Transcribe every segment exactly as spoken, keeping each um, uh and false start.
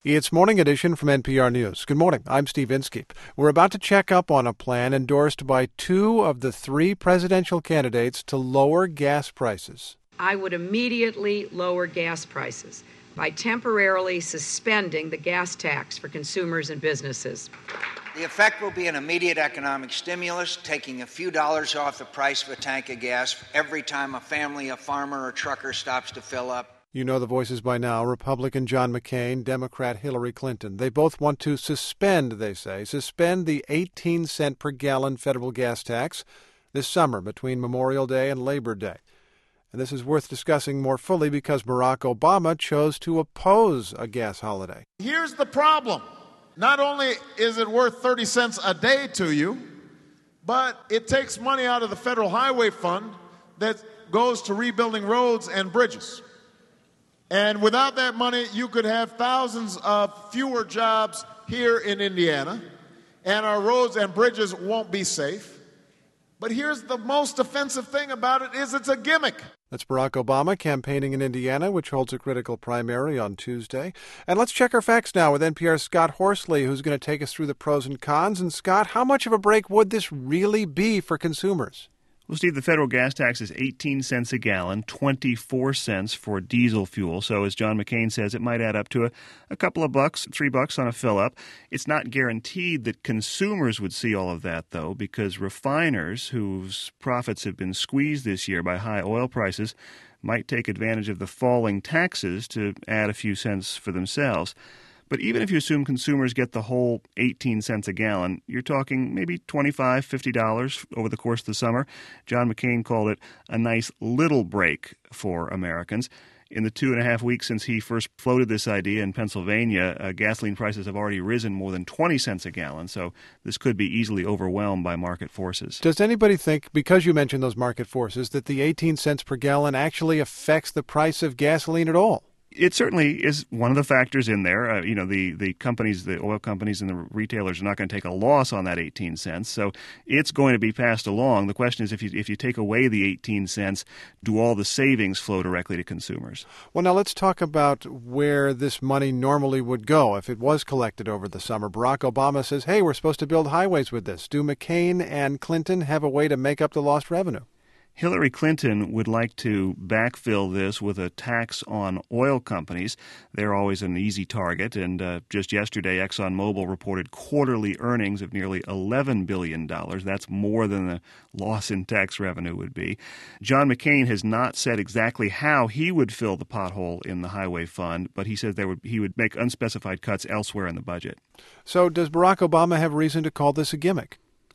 It's Morning Edition from N P R News. Good morning. I'm Steve Inskeep. We're about to check up on a plan endorsed by two of the three presidential candidates to lower gas prices. I would immediately lower gas prices by temporarily suspending the gas tax for consumers and businesses. The effect will be an immediate economic stimulus, taking a few dollars off the price of a tank of gas every time a family, a farmer, or trucker stops to fill up. You know the voices by now. Republican John McCain, Democrat Hillary Clinton. They both want to suspend, they say, suspend the eighteen cent per gallon federal gas tax this summer between Memorial Day and Labor Day. And this is worth discussing more fully because Barack Obama chose to oppose a gas holiday. Here's the problem. Not only is it worth thirty cents a day to you, but it takes money out of the Federal Highway Fund that goes to rebuilding roads and bridges. And without that money, you could have thousands of fewer jobs here in Indiana, and our roads and bridges won't be safe. But here's the most offensive thing about it is it's a gimmick. That's Barack Obama campaigning in Indiana, which holds a critical primary on Tuesday. And let's check our facts now with N P R's Scott Horsley, who's going to take us through the pros and cons. And Scott, how much of a break would this really be for consumers? Well, Steve, the federal gas tax is eighteen cents a gallon, twenty-four cents for diesel fuel. So as John McCain says, it might add up to a, a couple of bucks, three bucks on a fill-up. It's not guaranteed that consumers would see all of that, though, because refiners whose profits have been squeezed this year by high oil prices might take advantage of the falling taxes to add a few cents for themselves. But even if you assume consumers get the whole eighteen cents a gallon, you're talking maybe twenty-five dollars, fifty dollars over the course of the summer. John McCain called it a nice little break for Americans. In the two and a half weeks since he first floated this idea in Pennsylvania, uh, gasoline prices have already risen more than twenty cents a gallon, so this could be easily overwhelmed by market forces. Does anybody think, because you mentioned those market forces, that the eighteen cents per gallon actually affects the price of gasoline at all? It certainly is one of the factors in there. Uh, you know, the, the companies, the oil companies and the retailers are not going to take a loss on that eighteen cents. So it's going to be passed along. The question is, if you if you take away the eighteen cents, do all the savings flow directly to consumers? Well, now let's talk about where this money normally would go if it was collected over the summer. Barack Obama says, hey, we're supposed to build highways with this. Do McCain and Clinton have a way to make up the lost revenue? Hillary Clinton would like to backfill this with a tax on oil companies. They're always an easy target, and uh, just yesterday ExxonMobil reported quarterly earnings of nearly eleven billion dollars. That's more than the loss in tax revenue would be. John McCain has not said exactly how he would fill the pothole in the highway fund, but he says there would, he would make unspecified cuts elsewhere in the budget. So does Barack Obama have reason to call this a gimmick?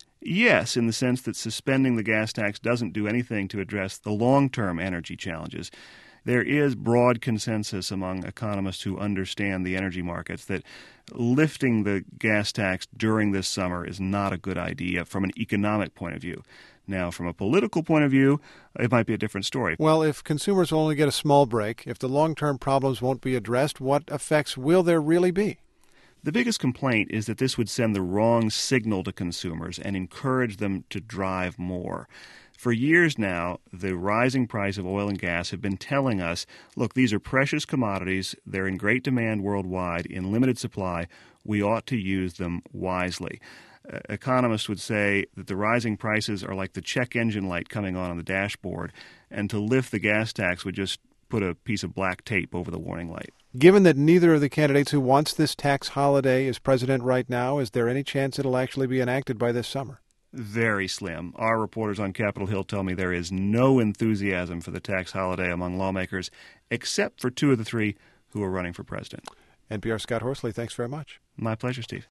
Yes, in the sense that suspending the gas tax doesn't do anything to address the long-term energy challenges. There is broad consensus among economists who understand the energy markets that lifting the gas tax during this summer is not a good idea from an economic point of view. Now, from a political point of view, it might be a different story. Well, if consumers will only get a small break, if the long-term problems won't be addressed, what effects will there really be? The biggest complaint is that this would send the wrong signal to consumers and encourage them to drive more. For years now, the rising price of oil and gas have been telling us, look, these are precious commodities. They're in great demand worldwide, in limited supply. We ought to use them wisely. Uh, economists would say that the rising prices are like the check engine light coming on on the dashboard, and to lift the gas tax would just put a piece of black tape over the warning light. Given that neither of the candidates who wants this tax holiday is president right now, is there any chance it'll actually be enacted by this summer? Very slim. Our reporters on Capitol Hill tell me there is no enthusiasm for the tax holiday among lawmakers, except for two of the three who are running for president. N P R's Scott Horsley, thanks very much. My pleasure, Steve.